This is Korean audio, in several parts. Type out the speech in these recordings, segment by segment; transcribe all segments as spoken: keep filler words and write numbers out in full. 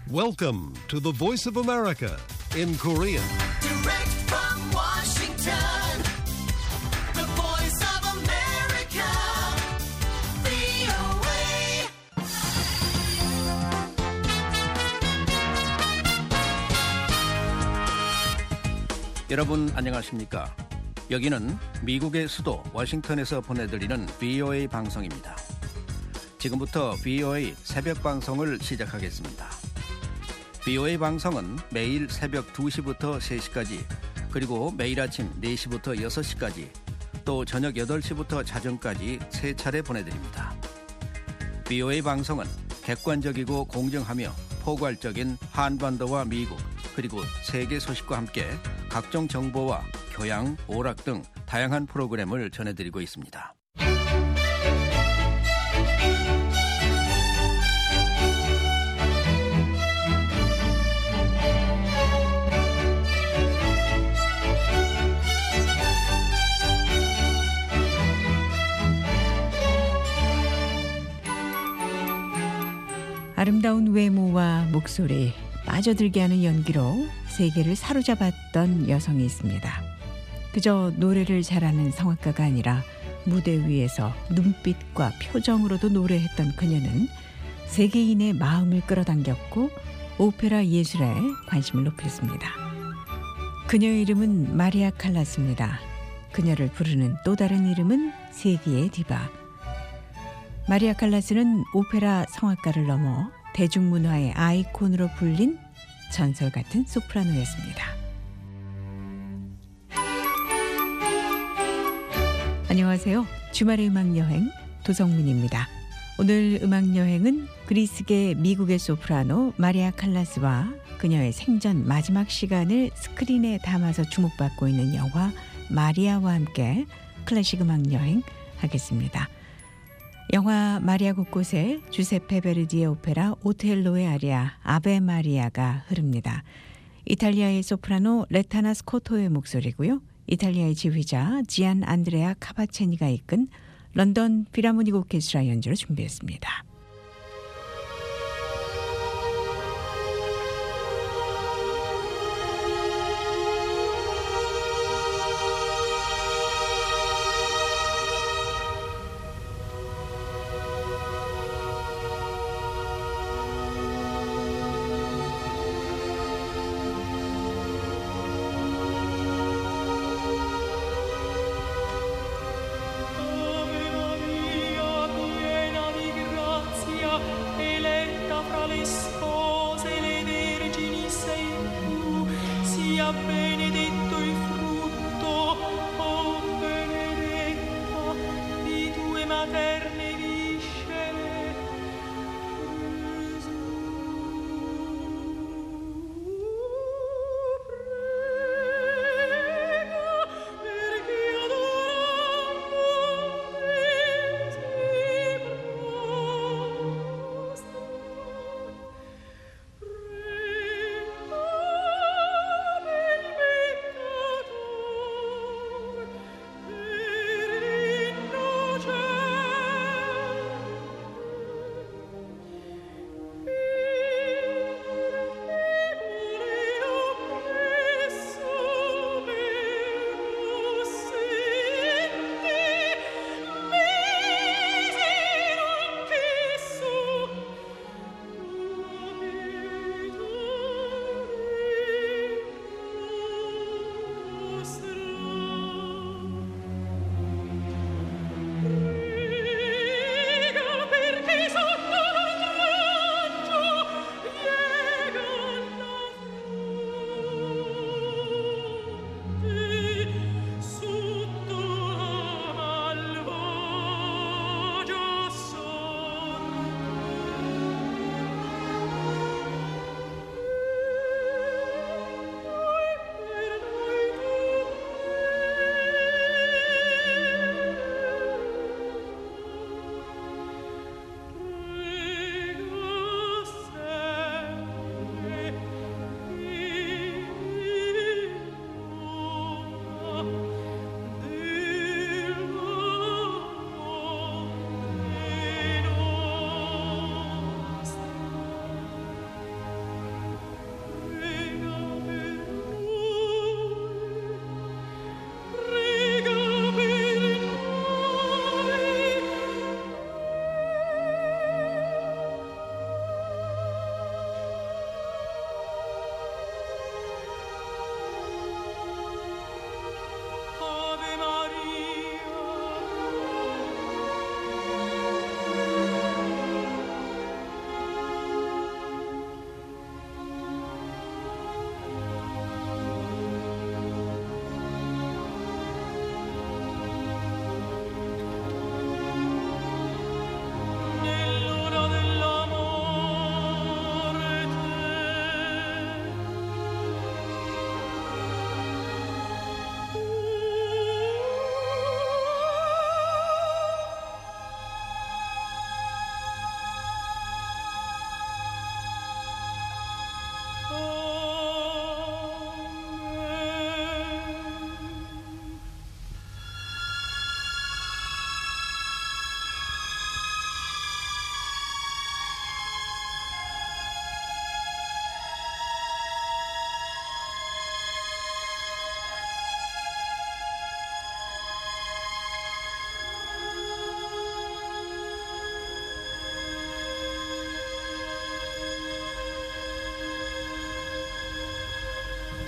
Welcome to the Voice of America in Korean. Direct from Washington, the Voice of America, 브이오에이. 여러분 안녕하십니까? 여기는 미국의 수도 워싱턴에서 보내드리는 브이오에이 방송입니다. 지금부터 브이오에이 새벽 방송을 시작하겠습니다. 브이오에이 방송은 매일 새벽 두 시부터 세 시까지, 그리고 매일 아침 네 시부터 여섯 시까지, 또 저녁 여덟 시부터 자정까지 세 차례 보내드립니다. 브이오에이 방송은 객관적이고 공정하며 포괄적인 한반도와 미국, 그리고 세계 소식과 함께 각종 정보와 교양, 오락 등 다양한 프로그램을 전해드리고 있습니다. 아름다운 외모와 목소리, 빠져들게 하는 연기로 세계를 사로잡았던 여성이 있습니다. 그저 노래를 잘하는 성악가가 아니라 무대 위에서 눈빛과 표정으로도 노래했던 그녀는 세계인의 마음을 끌어당겼고 오페라 예술에 관심을 높였습니다. 그녀의 이름은 마리아 칼라스입니다. 그녀를 부르는 또 다른 이름은 세계의 디바. 마리아 칼라스는 오페라 성악가를 넘어 대중문화의 아이콘으로 불린 전설 같은 소프라노였습니다. 안녕하세요. 주말의 음악여행 도성민입니다. 오늘 음악여행은 그리스계 미국의 소프라노 마리아 칼라스와 그녀의 생전 마지막 시간을 스크린에 담아서 주목받고 있는 영화 마리아와 함께 클래식 음악여행 하겠습니다. 영화 마리아 곳곳에 주세페 베르디의 오페라 오텔로의 아리아 아베 마리아가 흐릅니다. 이탈리아의 소프라노 레타나 스코토의 목소리고요. 이탈리아의 지휘자 지안 안드레아 카바체니가 이끈 런던 필하모닉 오케스트라 연주로 준비했습니다. benedetto il frutto, oh benedetta, di tue materne viscere, Gesù. Prega, perché adorando te si prostra.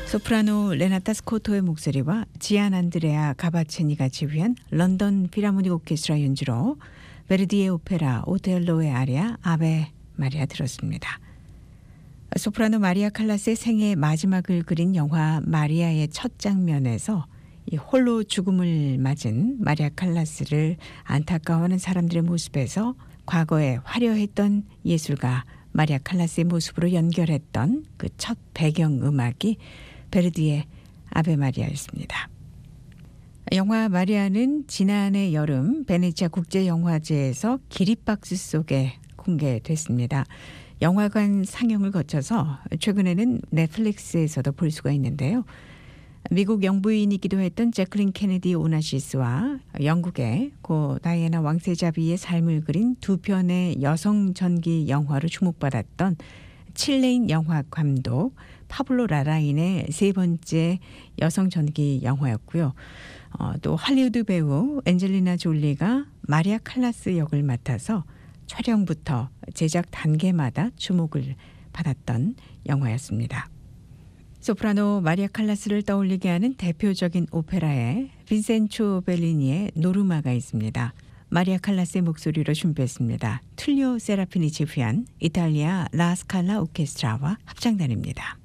소프라노 레나타 스코토의 목소리와 지안 안드레아 가바체니가 지휘한 런던 필하모닉 오케스트라 연주로 베르디의 오페라 오텔로의 아리아 아베 마리아 들었습니다. 소프라노 마리아 칼라스의 생애 마지막을 그린 영화 마리아의 첫 장면에서 이 홀로 죽음을 맞은 마리아 칼라스를 안타까워하는 사람들의 모습에서 과거에 화려했던 예술가 마리아 칼라스의 모습으로 연결했던 그 첫 배경 음악이 베르디의 아베 마리아였습니다. 영화 마리아는 지난해 여름 베네치아 국제영화제에서 기립박수 속에 공개됐습니다. 영화관 상영을 거쳐서 최근에는 넷플릭스에서도 볼 수가 있는데요. 미국 영부인이기도 했던 제클린 케네디 오나시스와 영국의 고 다이애나 왕세자비의 삶을 그린 두 편의 여성 전기 영화로 주목받았던 칠레인 영화 감독 파블로 라라인의 세 번째 여성 전기 영화였고요. 어, 또 할리우드 배우 엔젤리나 졸리가 마리아 칼라스 역을 맡아서 촬영부터 제작 단계마다 주목을 받았던 영화였습니다. 소프라노 마리아 칼라스를 떠올리게 하는 대표적인 오페라에 빈센초 벨리니의 노르마가 있습니다. 마리아 칼라스의 목소리로 준비했습니다. 툴리오 세라피니 지휘한 이탈리아 라스칼라 오케스트라와 합창단입니다.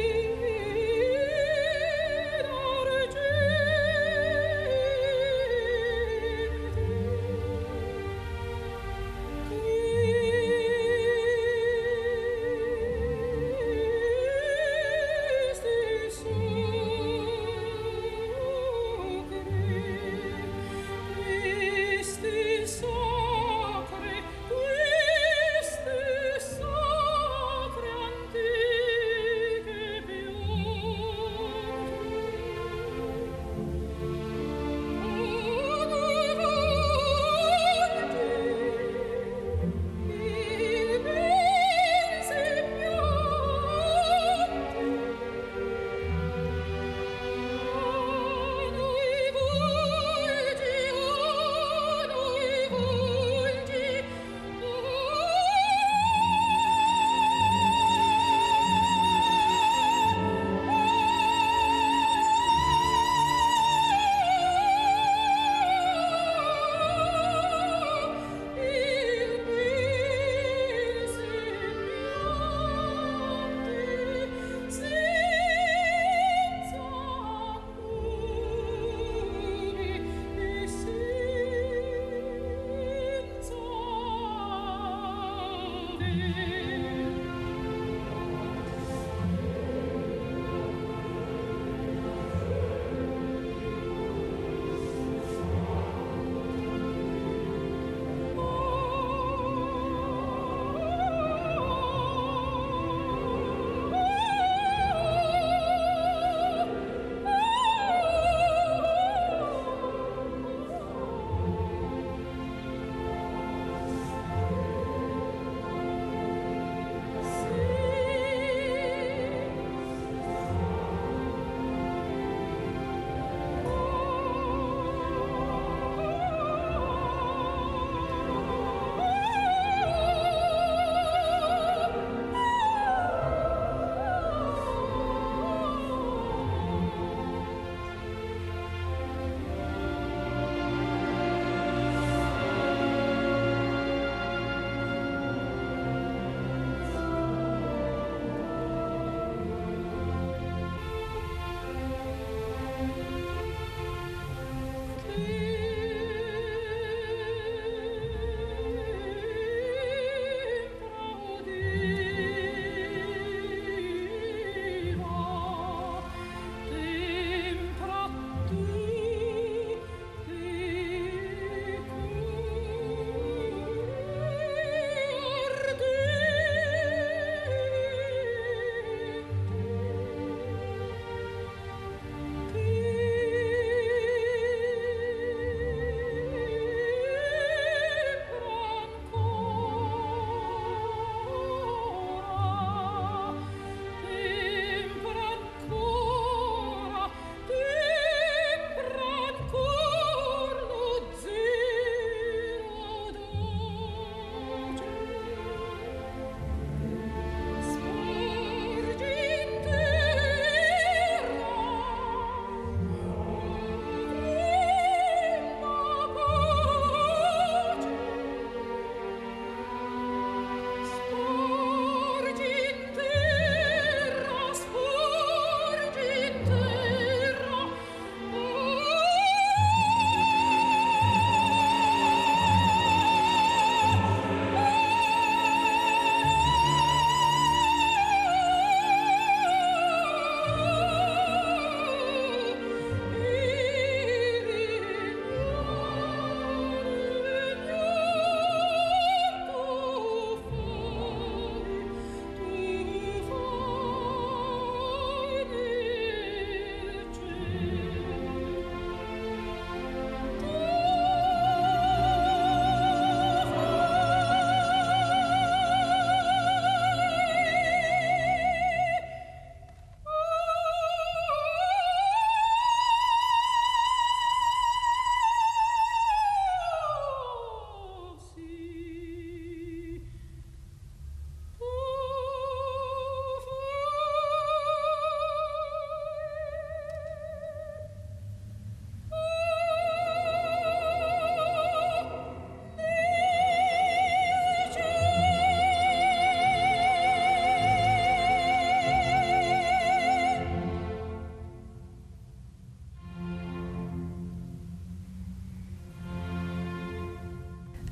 Sta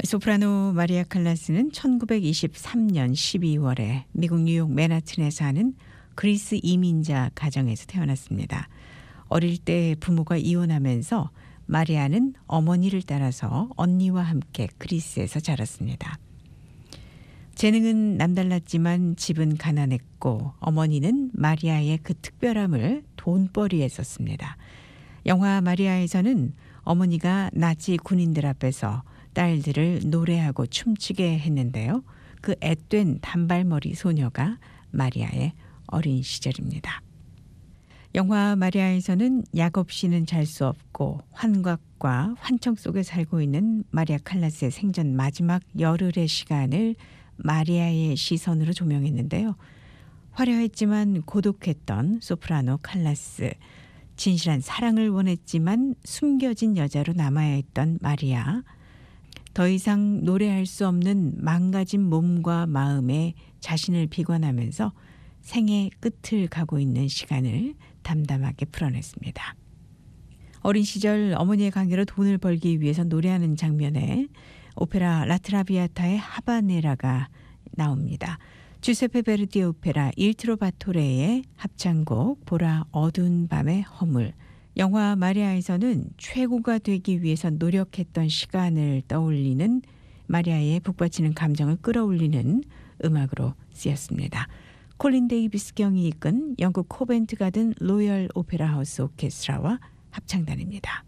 소프라노 마리아 칼라스는 천구백이십삼 년 십이월에 미국 뉴욕 맨하튼에 사는 그리스 이민자 가정에서 태어났습니다. 어릴 때 부모가 이혼하면서 마리아는 어머니를 따라서 언니와 함께 그리스에서 자랐습니다. 재능은 남달랐지만 집은 가난했고 어머니는 마리아의 그 특별함을 돈벌이에 썼습니다. 영화 마리아에서는 어머니가 나치 군인들 앞에서 딸들을 노래하고 춤추게 했는데요. 그 앳된 단발머리 소녀가 마리아의 어린 시절입니다. 영화 마리아에서는 약 없이는 잘 수 없고 환각과 환청 속에 살고 있는 마리아 칼라스의 생전 마지막 열흘의 시간을 마리아의 시선으로 조명했는데요. 화려했지만 고독했던 소프라노 칼라스, 진실한 사랑을 원했지만 숨겨진 여자로 남아야 했던 마리아, 더 이상 노래할 수 없는 망가진 몸과 마음에 자신을 비관하면서 생의 끝을 가고 있는 시간을 담담하게 풀어냈습니다. 어린 시절 어머니의 강요로 돈을 벌기 위해서 노래하는 장면에 오페라 라트라비아타의 하바네라가 나옵니다. 주세페 베르디의 오페라 일 트로바토레의 합창곡 보라 어두운 밤의 허물. 영화 마리아에서는 최고가 되기 위해서 노력했던 시간을 떠올리는 마리아의 북받치는 감정을 끌어올리는 음악으로 쓰였습니다. 콜린 데이비스 경이 이끈 영국 코벤트 가든 로열 오페라 하우스 오케스트라와 합창단입니다.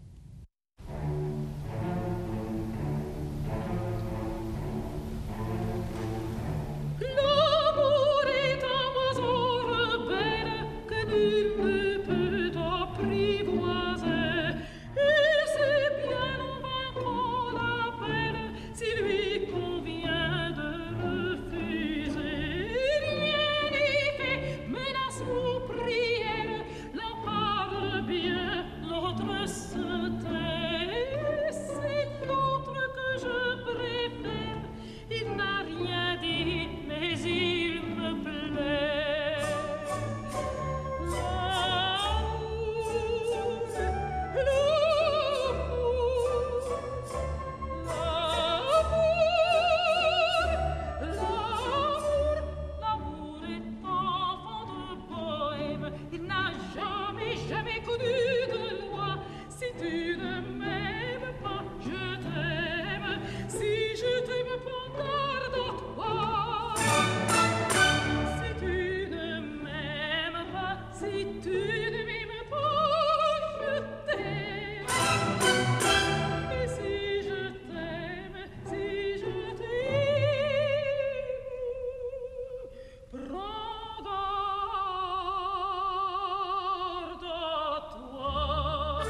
L'amour est un oiseau rebelle que nul ne peut apprivoiser. Et c'est bien en vain qu'on l'appelle s'il lui convient de refuser. Rien n'y fait, menace ou prière, l'un parle bien, l'autre se tait. C'est l'autre que je préfère, il n'a rien dit, mais il me plaît. L'amour, l'amour, l'amour, l'amour est enfant de poème. Il n'a jamais, jamais connu de loi. Si tu ne m'aimes pas, je t'aime. Si je t'aime, prends garde à toi. Si tu ne m'aimes pas, si tu ne m'aimes pas, je t'aime. Et si je t'aime, si je t'aime, prends garde à toi.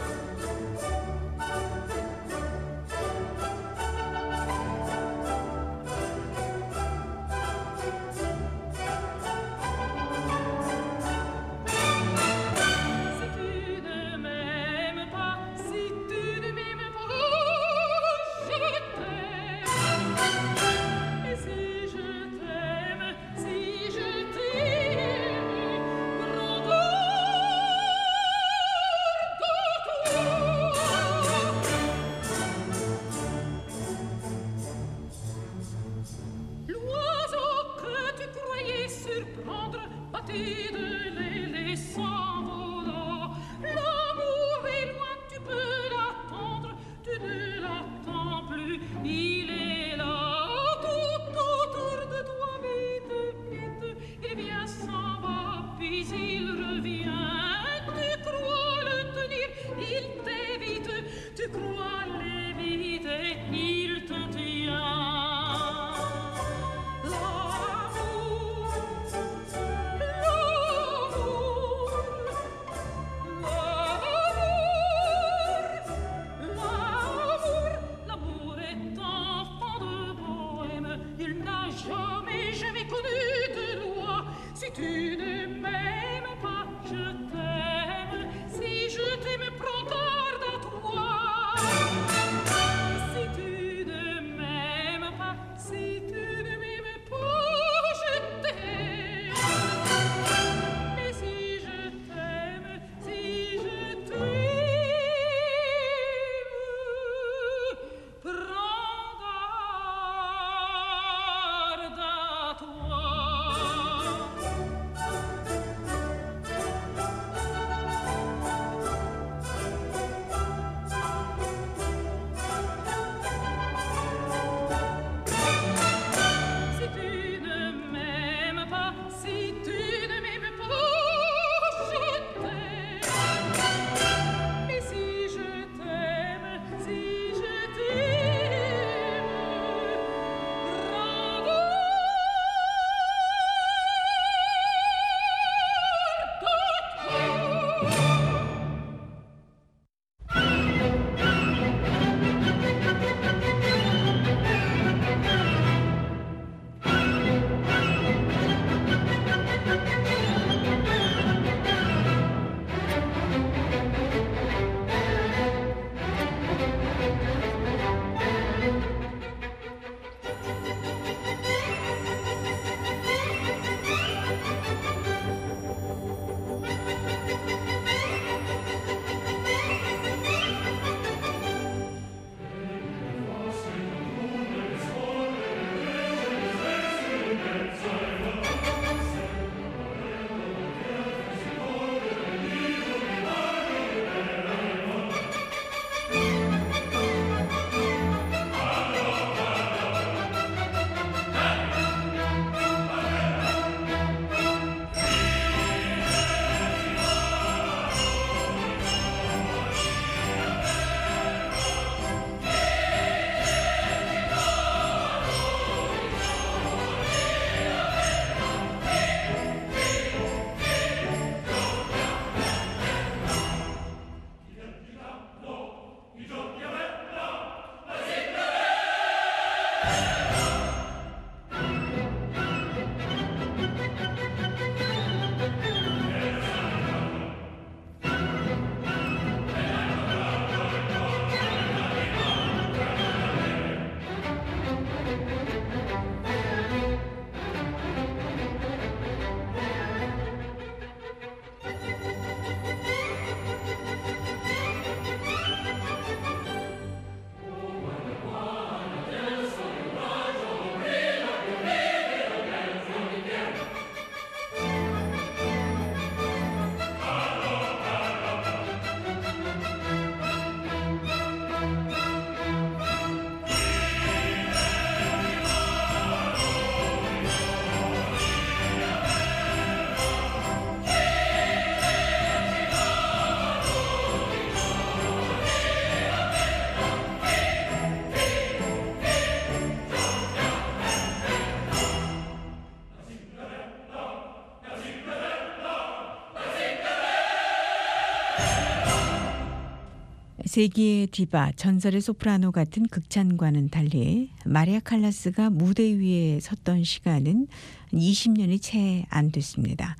세기의 디바, 전설의 소프라노 같은 극찬과는 달리 마리아 칼라스가 무대 위에 섰던 시간은 이십 년이 채 안 됐습니다.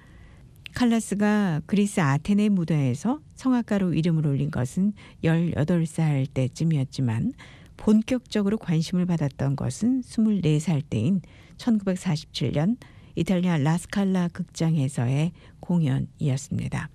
칼라스가 그리스 아테네 무대에서 성악가로 이름을 올린 것은 열여덟 살 때쯤이었지만 본격적으로 관심을 받았던 것은 스물네 살 때인 천구백사십칠 년 이탈리아 라스칼라 극장에서의 공연이었습니다.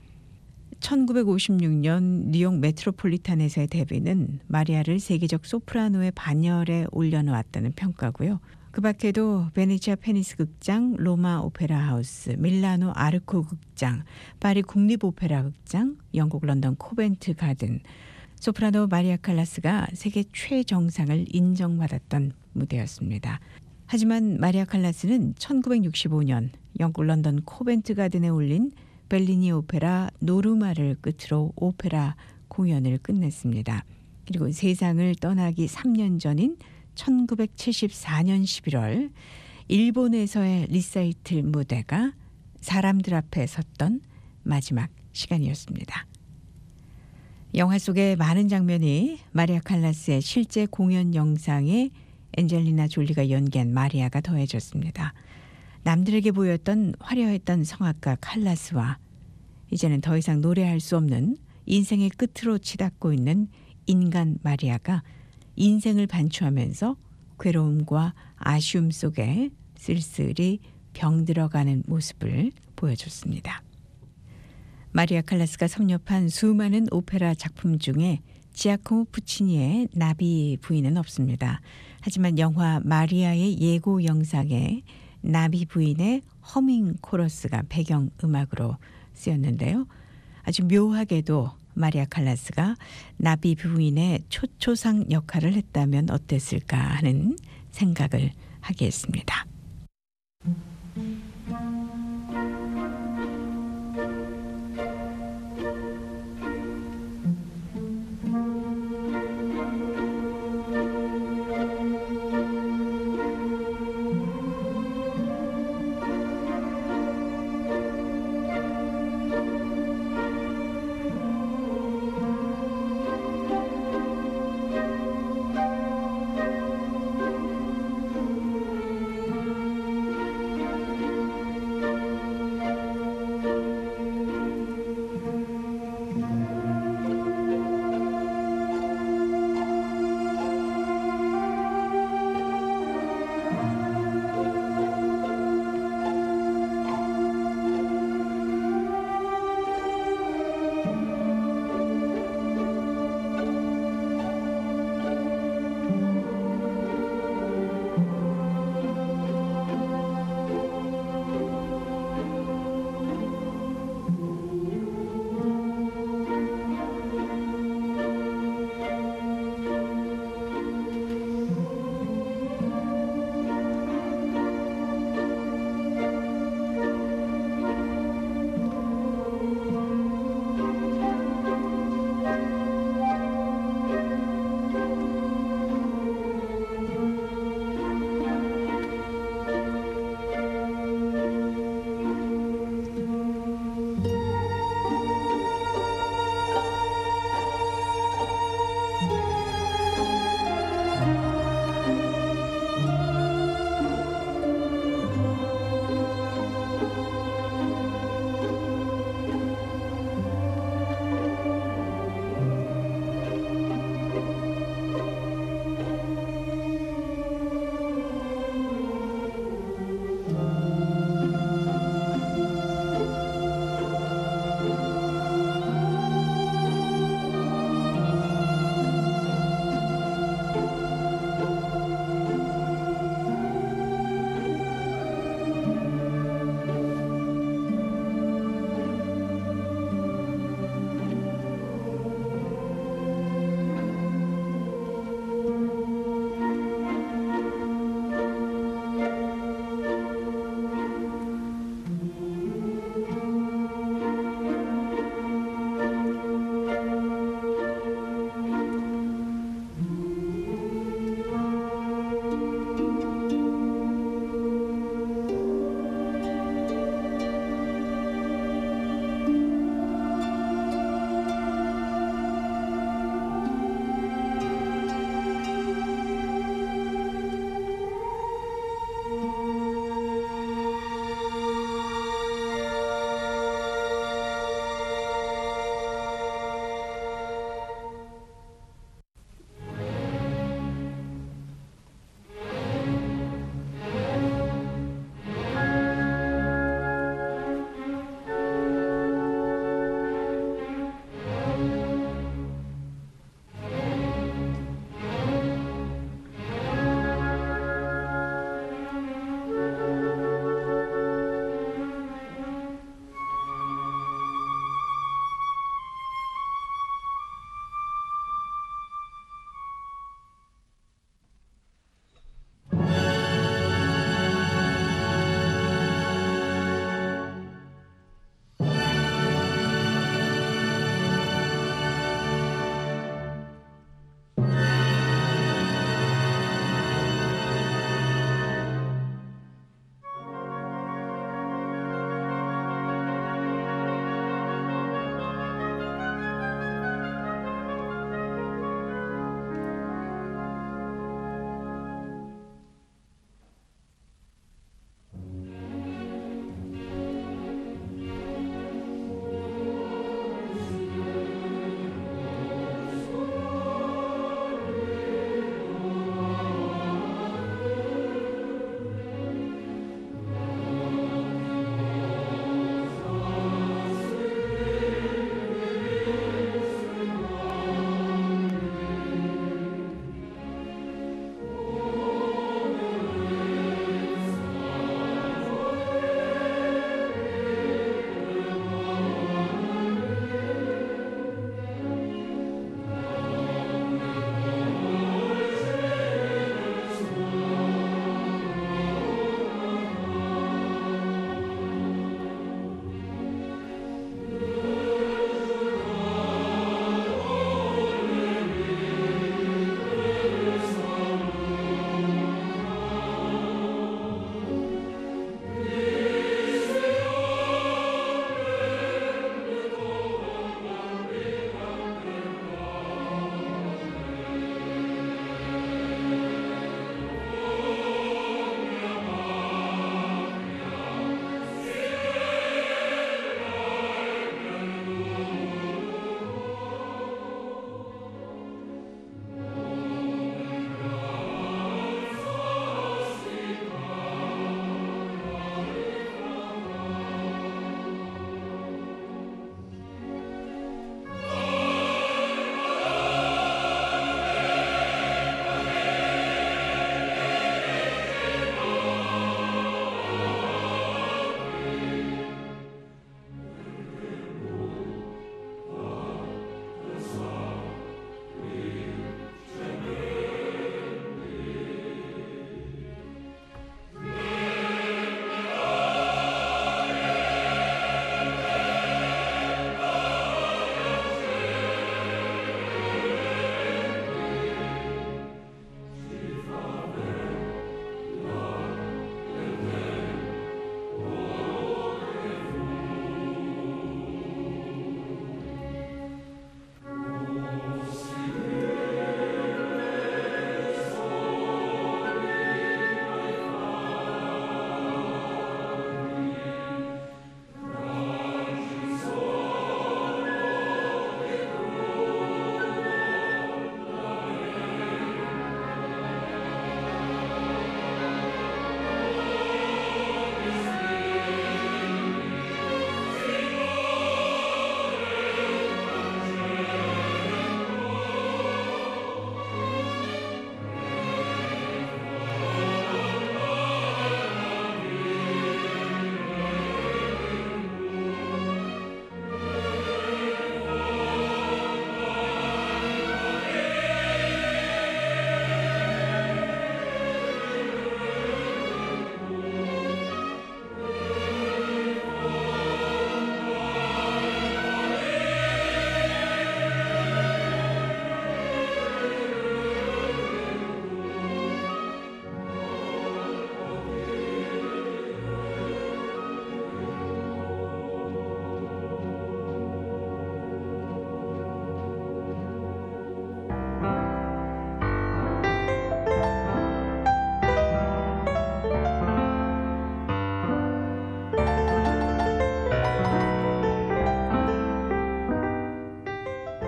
천구백오십육 년 뉴욕 메트로폴리탄에서의 데뷔는 마리아를 세계적 소프라노의 반열에 올려놓았다는 평가고요. 그 밖에도 베네치아 페니스 극장, 로마 오페라 하우스, 밀라노 아르코 극장, 파리 국립 오페라 극장, 영국 런던 코벤트 가든, 소프라노 마리아 칼라스가 세계 최정상을 인정받았던 무대였습니다. 하지만 마리아 칼라스는 천구백육십오 년 영국 런던 코벤트 가든에 올린 벨리니 오페라 노르마를 끝으로 오페라 공연을 끝냈습니다. 그리고 세상을 떠나기 삼 년 전인 천구백칠십사 년 십일월 일본에서의 리사이틀 무대가 사람들 앞에 섰던 마지막 시간이었습니다. 영화 속의 많은 장면이 마리아 칼라스의 실제 공연 영상에 엔젤리나 졸리가 연기한 마리아가 더해졌습니다. 남들에게 보였던 화려했던 성악가 칼라스와 이제는 더 이상 노래할 수 없는 인생의 끝으로 치닫고 있는 인간 마리아가 인생을 반추하면서 괴로움과 아쉬움 속에 쓸쓸히 병들어가는 모습을 보여줬습니다. 마리아 칼라스가 섭렵한 수많은 오페라 작품 중에 지아코모 푸치니의 나비 부인은 없습니다. 하지만 영화 마리아의 예고 영상에 나비 부인의 허밍 코러스가 배경 음악으로 쓰였는데요. 아주 묘하게도 마리아 칼라스가 나비 부인의 초초상 역할을 했다면 어땠을까 하는 생각을 하게 했습니다.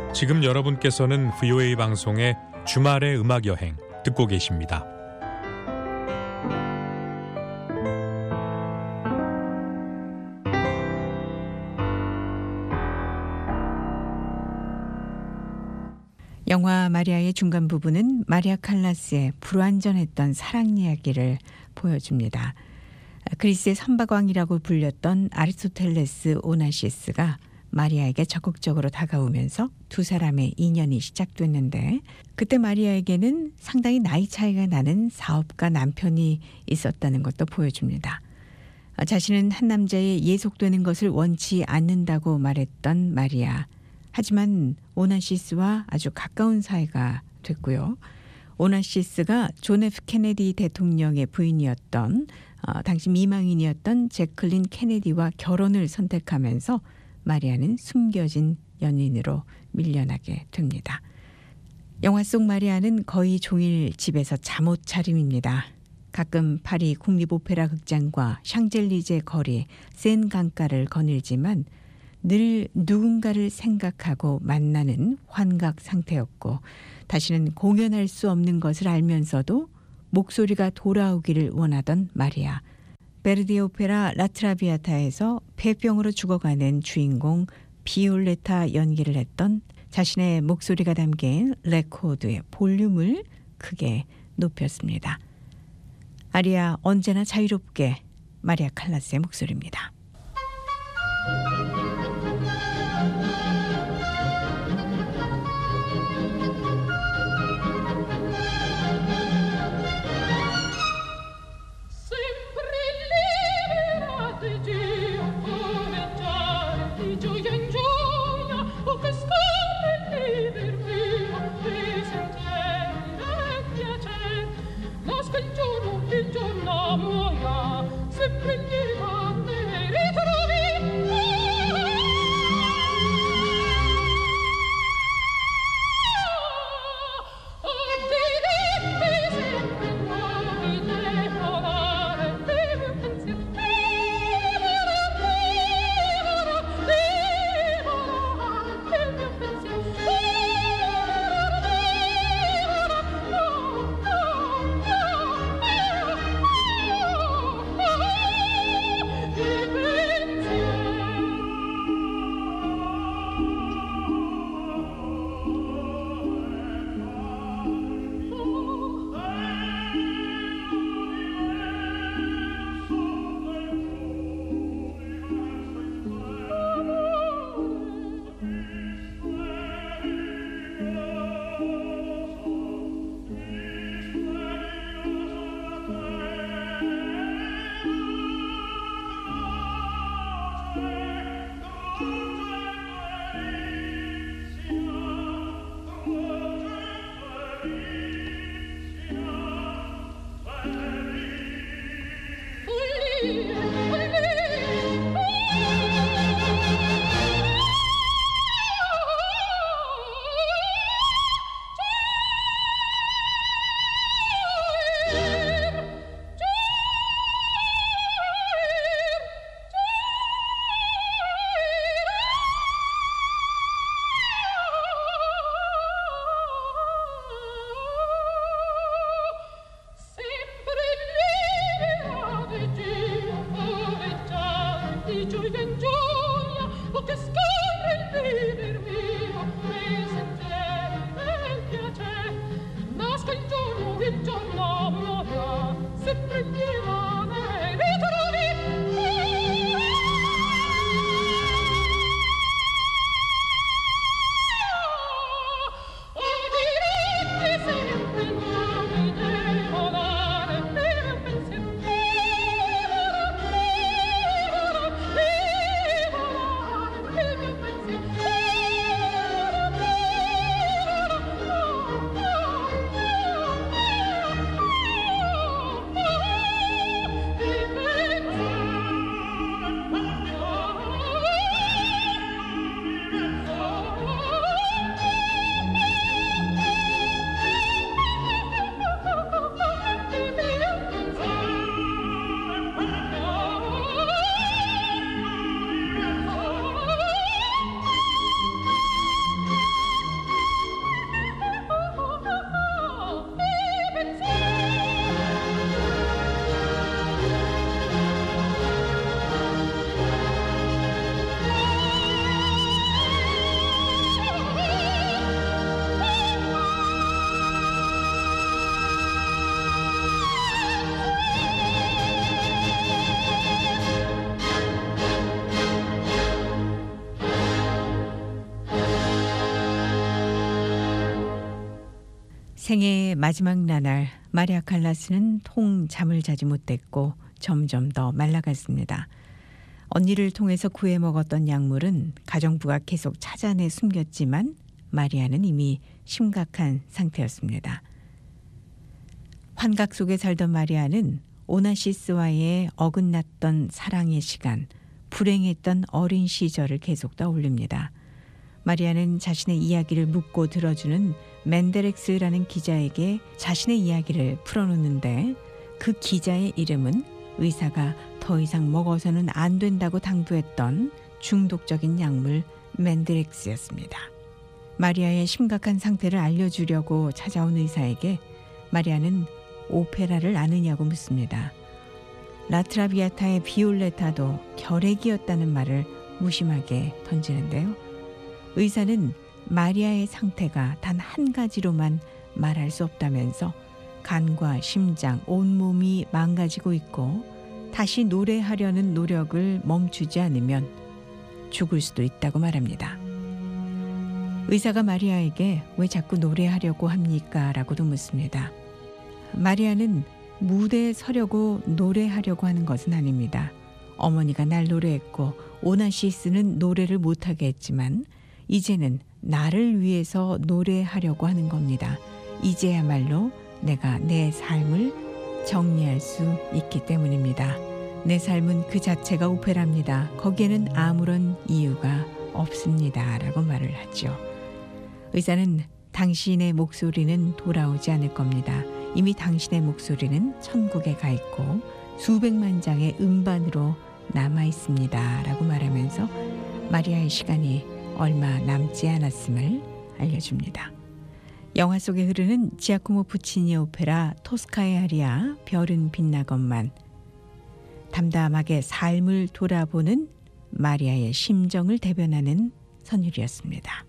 지금 여러분께서는 브이오에이 방송의 주말의 음악 여행 듣고 계십니다. 영화 마리아의 중간 부분은 마리아 칼라스의 불완전했던 사랑 이야기를 보여줍니다. 그리스의 선박왕이라고 불렸던 아리스토텔레스 오나시스가 마리아에게 적극적으로 다가오면서 두 사람의 인연이 시작됐는데, 그때 마리아에게는 상당히 나이 차이가 나는 사업가 남편이 있었다는 것도 보여줍니다. 자신은 한 남자에 예속되는 것을 원치 않는다고 말했던 마리아. 하지만 오나시스와 아주 가까운 사이가 됐고요. 오나시스가 존 에프 케네디 대통령의 부인이었던 어, 당시 미망인이었던 제클린 케네디와 결혼을 선택하면서 마리아는 숨겨진 연인으로 밀려나게 됩니다. 영화 속 마리아는 거의 종일 집에서 잠옷 차림입니다. 가끔 파리 국립오페라 극장과 샹젤리제 거리, 센 강가를 거닐지만 늘 누군가를 생각하고 만나는 환각 상태였고, 다시는 공연할 수 없는 것을 알면서도 목소리가 돌아오기를 원하던 마리아. 베르디에 오페라 라트라비아타에서 폐병으로 죽어가는 주인공 비올레타 연기를 했던 자신의 목소리가 담긴 레코드의 볼륨을 크게 높였습니다. 아리아 언제나 자유롭게, 마리아 칼라스의 목소리입니다. Sempre gli ritrovi 생애의 마지막 나날 마리아 칼라스는 통 잠을 자지 못했고 점점 더 말라갔습니다. 언니를 통해서 구해 먹었던 약물은 가정부가 계속 찾아내 숨겼지만 마리아는 이미 심각한 상태였습니다. 환각 속에 살던 마리아는 오나시스와의 어긋났던 사랑의 시간, 불행했던 어린 시절을 계속 떠올립니다. 마리아는 자신의 이야기를 묻고 들어주는 맨데렉스라는 기자에게 자신의 이야기를 풀어놓는데 그 기자의 이름은 의사가 더 이상 먹어서는 안 된다고 당부했던 중독적인 약물 맨드렉스였습니다. 마리아의 심각한 상태를 알려주려고 찾아온 의사에게 마리아는 오페라를 아느냐고 묻습니다. 라트라비아타의 비올레타도 결핵이었다는 말을 무심하게 던지는데요. 의사는 마리아의 상태가 단 한 가지로만 말할 수 없다면서 간과 심장, 온몸이 망가지고 있고 다시 노래하려는 노력을 멈추지 않으면 죽을 수도 있다고 말합니다. 의사가 마리아에게 왜 자꾸 노래하려고 합니까? 라고도 묻습니다. 마리아는 무대에 서려고 노래하려고 하는 것은 아닙니다. 어머니가 날 노래했고 오나시스는 노래를 못하게 했지만 이제는 나를 위해서 노래하려고 하는 겁니다. 이제야말로 내가 내 삶을 정리할 수 있기 때문입니다. 내 삶은 그 자체가 오페라입니다. 거기에는 아무런 이유가 없습니다. 라고 말을 하죠. 의사는 당신의 목소리는 돌아오지 않을 겁니다. 이미 당신의 목소리는 천국에 가 있고 수백만 장의 음반으로 남아 있습니다. 라고 말하면서 마리아의 시간이 얼마 남지 않았음을 알려줍니다. 영화 속에 흐르는 지아코모 puccini의 오페라 토스카의 아리아 별은 빛나건만, 담담하게 삶을 돌아보는 마리아의 심정을 대변하는 선율이었습니다.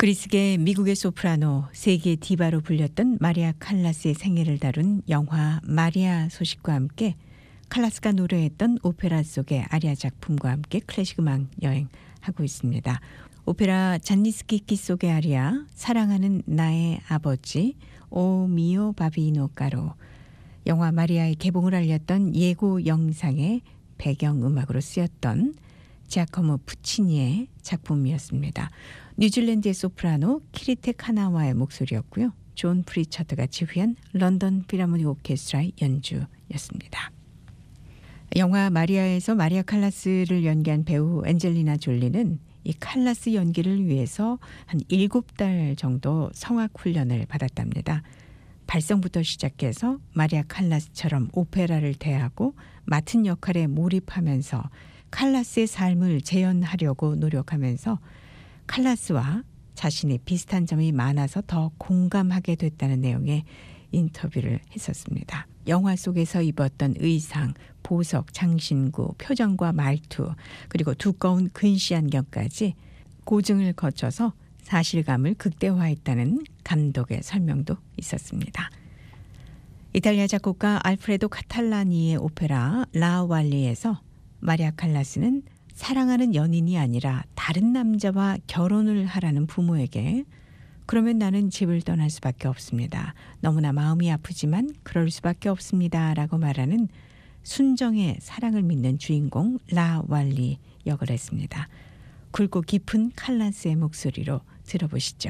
그리스계 미국의 소프라노, 세계 디바로 불렸던 마리아 칼라스의 생애를 다룬 영화 마리아 소식과 함께 칼라스가 노래했던 오페라 속의 아리아 작품과 함께 클래식 음악 여행하고 있습니다. 오페라 잔니스키키 속의 아리아, 사랑하는 나의 아버지, 오 미오 바비노 까로, 영화 마리아의 개봉을 알렸던 예고 영상의 배경음악으로 쓰였던 지아코모 푸치니의 작품이었습니다. 뉴질랜드의 소프라노 키리테 카나와의 목소리였고요. 존 프리처드가 지휘한 런던 필하모닉 오케스트라의 연주였습니다. 영화 마리아에서 마리아 칼라스를 연기한 배우 엔젤리나 졸리는 이 칼라스 연기를 위해서 한 일곱 달 정도 성악 훈련을 받았답니다. 발성부터 시작해서 마리아 칼라스처럼 오페라를 대하고 맡은 역할에 몰입하면서 칼라스의 삶을 재현하려고 노력하면서 칼라스와 자신의 비슷한 점이 많아서 더 공감하게 됐다는 내용의 인터뷰를 했었습니다. 영화 속에서 입었던 의상, 보석, 장신구, 표정과 말투, 그리고 두꺼운 근시 안경까지 고증을 거쳐서 사실감을 극대화했다는 감독의 설명도 있었습니다. 이탈리아 작곡가 알프레도 카탈라니의 오페라 라 왈리에서 마리아 칼라스는 사랑하는 연인이 아니라 다른 남자와 결혼을 하라는 부모에게 그러면 나는 집을 떠날 수밖에 없습니다. 너무나 마음이 아프지만 그럴 수밖에 없습니다. 라고 말하는 순정의 사랑을 믿는 주인공 라 왈리 역을 했습니다. 굵고 깊은 칼라스의 목소리로 들어보시죠.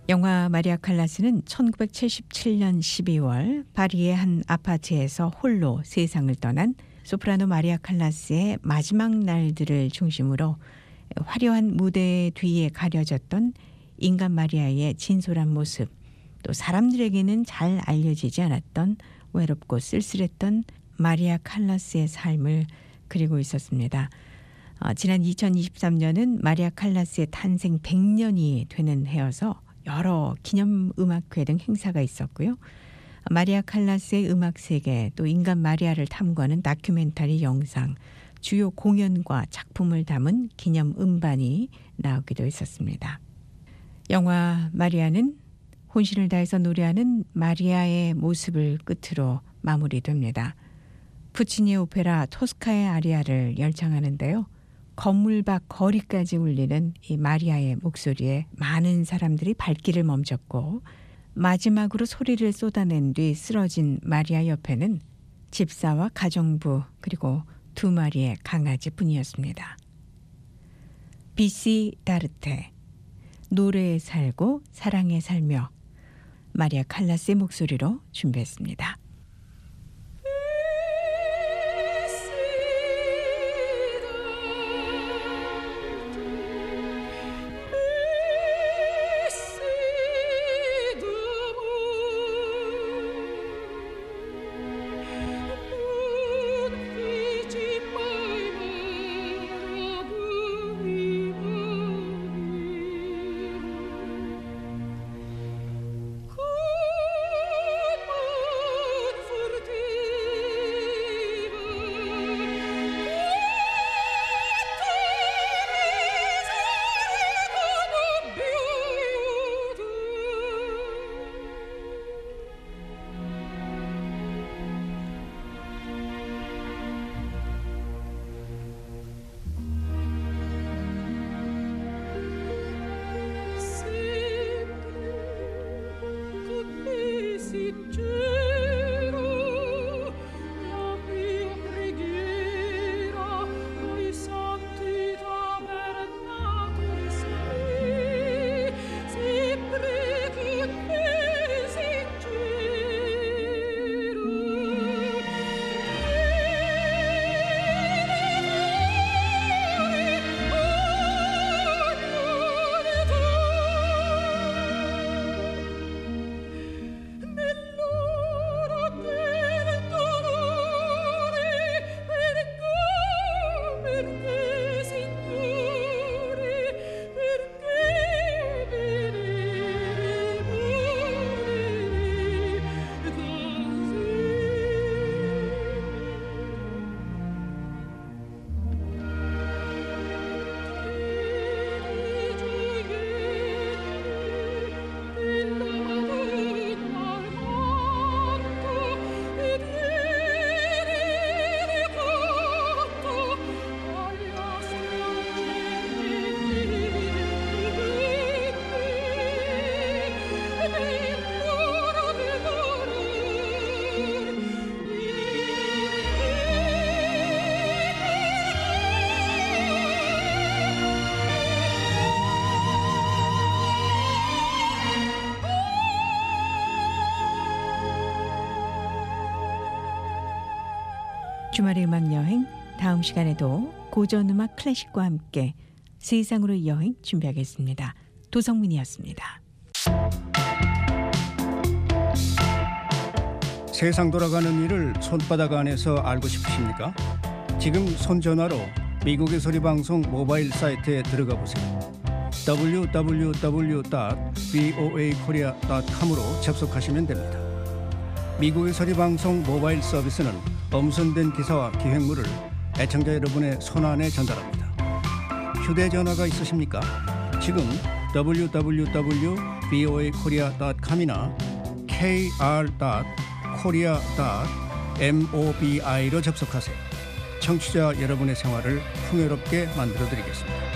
영화 마리아 칼라스는 천구백칠십칠 년 십이월 파리의 한 아파트에서 홀로 세상을 떠난 소프라노 마리아 칼라스의 마지막 날들을 중심으로 화려한 무대 뒤에 가려졌던 인간 마리아의 진솔한 모습, 또 사람들에게는 잘 알려지지 않았던 외롭고 쓸쓸했던 마리아 칼라스의 삶을 그리고 있었습니다. 어, 지난 이천이십삼 년은 마리아 칼라스의 탄생 백 년이 되는 해여서 여러 기념음악회 등 행사가 있었고요. 마리아 칼라스의 음악 세계, 또 인간 마리아를 탐구하는 다큐멘터리 영상, 주요 공연과 작품을 담은 기념 음반이 나오기도 했었습니다. 영화 마리아는 혼신을 다해서 노래하는 마리아의 모습을 끝으로 마무리됩니다. 푸치니의 오페라 토스카의 아리아를 열창하는데요. 건물 밖 거리까지 울리는 이 마리아의 목소리에 많은 사람들이 발길을 멈췄고, 마지막으로 소리를 쏟아낸 뒤 쓰러진 마리아 옆에는 집사와 가정부 그리고 두 마리의 강아지뿐이었습니다. 비씨 다르테, 노래에 살고 사랑에 살며, 마리아 칼라스의 목소리로 준비했습니다. 주말의 음악 여행, 다음 시간에도 고전 음악 클래식과 함께 세상으로 여행 준비하겠습니다. 도성민이었습니다. 세상 돌아가는 일을 손바닥 안에서 알고 싶으십니까? 지금 손전화로 미국의 소리방송 모바일 사이트에 들어가 보세요. 더블유 더블유 더블유 닷 브이오에이 코리아 닷 컴으로 접속하시면 됩니다. 미국의 소리방송 모바일 서비스는 엄선된 기사와 기획물을 애청자 여러분의 손안에 전달합니다. 휴대전화가 있으십니까? 지금 더블유 더블유 더블유 닷 브이오에이 코리아 닷 컴이나 케이알 닷 코리아 닷 모비로 접속하세요. 청취자 여러분의 생활을 풍요롭게 만들어드리겠습니다.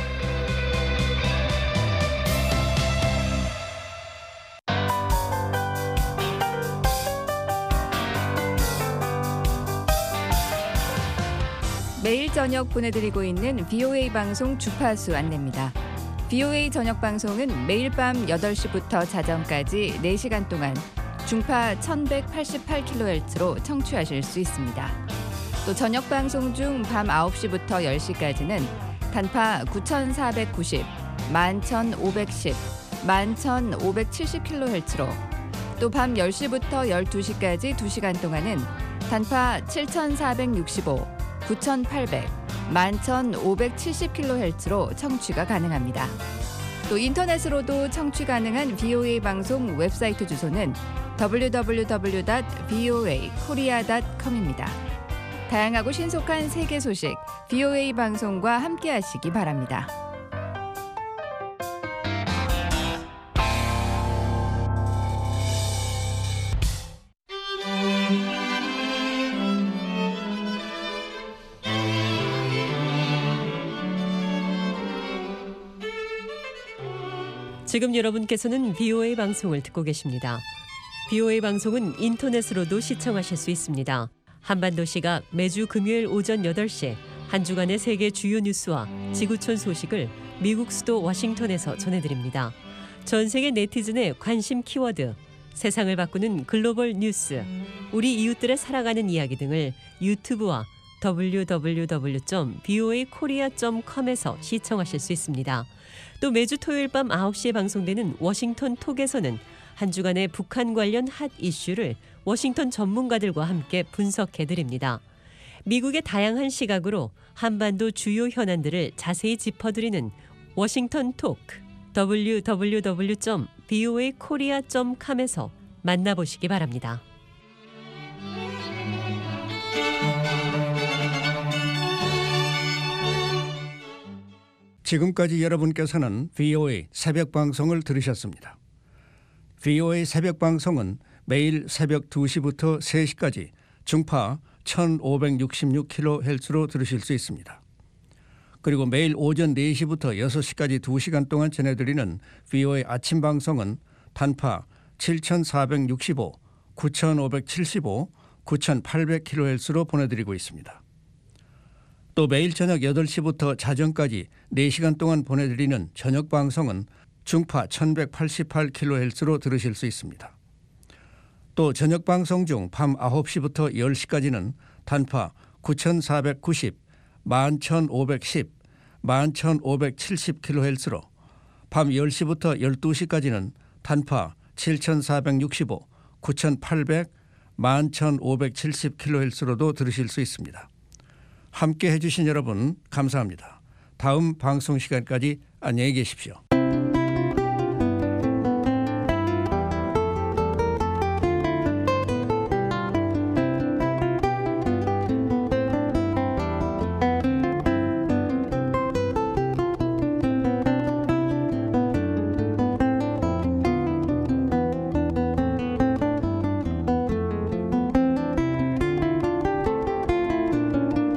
매일 저녁 보내드리고 있는 브이오에이 방송 주파수 안내입니다. 비오에이 저녁 방송은 매일 밤 여덟 시부터 자정까지 네 시간 동안 중파 천백팔십팔 킬로헤르츠로 청취하실 수 있습니다. 또 저녁 방송 중 밤 아홉 시부터 열 시까지는 단파 구천사백구십, 만 천오백십, 만 천오백칠십 킬로헤르츠로 또 밤 열 시부터 열두 시까지 두 시간 동안은 단파 칠천사백육십오, 구천팔백, 만 천오백칠십 킬로헤르츠로 청취가 가능합니다. 또 인터넷으로도 청취 가능한 비오에이 방송 웹사이트 주소는 더블유 더블유 더블유 닷 비오에이 코리아 닷 컴입니다. 다양하고 신속한 세계 소식, 비오에이 방송과 함께하시기 바랍니다. 지금 여러분께서는 비오에이 방송을 듣고 계십니다. 비오에이 방송은 인터넷으로도 시청하실 수 있습니다. 한반도 시각 매주 금요일 오전 여덟 시 한 주간의 세계 주요 뉴스와 지구촌 소식을 미국 수도 워싱턴에서 전해드립니다. 전 세계 네티즌의 관심 키워드, 세상을 바꾸는 글로벌 뉴스, 우리 이웃들의 살아가는 이야기 등을 유튜브와 더블유 더블유 더블유 점 비오에이 코리아 점 컴에서 시청하실 수 있습니다. 또 매주 토요일 밤 아홉 시에 방송되는 워싱턴 톡에서는 한 주간의 북한 관련 핫 이슈를 워싱턴 전문가들과 함께 분석해드립니다. 미국의 다양한 시각으로 한반도 주요 현안들을 자세히 짚어드리는 워싱턴 톡, 더블유 더블유 더블유 점 비오에이 코리아 점 컴에서 만나보시기 바랍니다. 지금까지 여러분께서는 비오에이 새벽 방송을 들으셨습니다. 비오에이 새벽 방송은 매일 새벽 두 시부터 세 시까지 중파 천오백육십육 킬로헤르츠로 들으실 수 있습니다. 그리고 매일 오전 네 시부터 여섯 시까지 두 시간 동안 전해드리는 비오에이 아침 방송은 단파 칠천사백육십오, 구천오백칠십오, 구천팔백 킬로헤르츠로 보내드리고 있습니다. 또 매일 저녁 여덟 시부터 자정까지 네 시간 동안 보내드리는 저녁 방송은 중파 천백팔십팔 킬로헤르츠로 들으실 수 있습니다. 또 저녁 방송 중 밤 아홉 시부터 열 시까지는 단파 구천사백구십, 만 천오백십, 만 천오백칠십 킬로헤르츠로, 밤 열 시부터 열두 시까지는 단파 칠천사백육십오, 구천팔백, 만 천오백칠십 킬로헤르츠로도 들으실 수 있습니다. 함께 해주신 여러분 감사합니다. 다음 방송 시간까지 안녕히 계십시오.